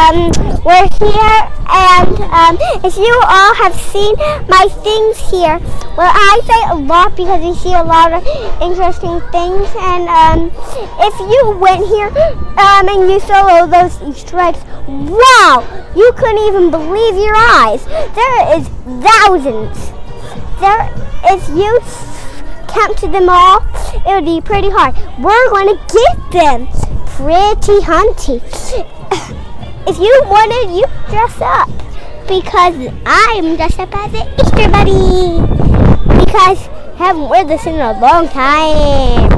we're here, and if you all have seen my things here, well, I say a lot because we see a lot of interesting things, and if you went here and you saw all those Easter eggs, wow, you couldn't even believe your eyes. There is thousands. If you counted them all, it would be pretty hard. We're going to get them. Pretty hunty. If you wanted, you dress up, because I'm dressed up as an Easter bunny, because I haven't worn this in a long time.